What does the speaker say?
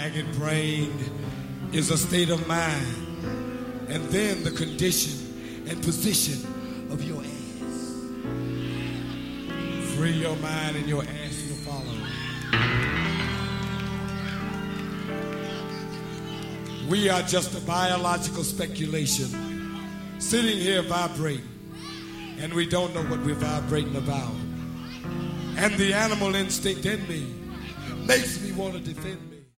Agate brain is a state of mind, and then the condition and position of your ass. Free your mind and your ass will follow. We are just a biological speculation sitting here vibrating, and we don't know what we're vibrating about. And the animal instinct in me makes me want to defend me.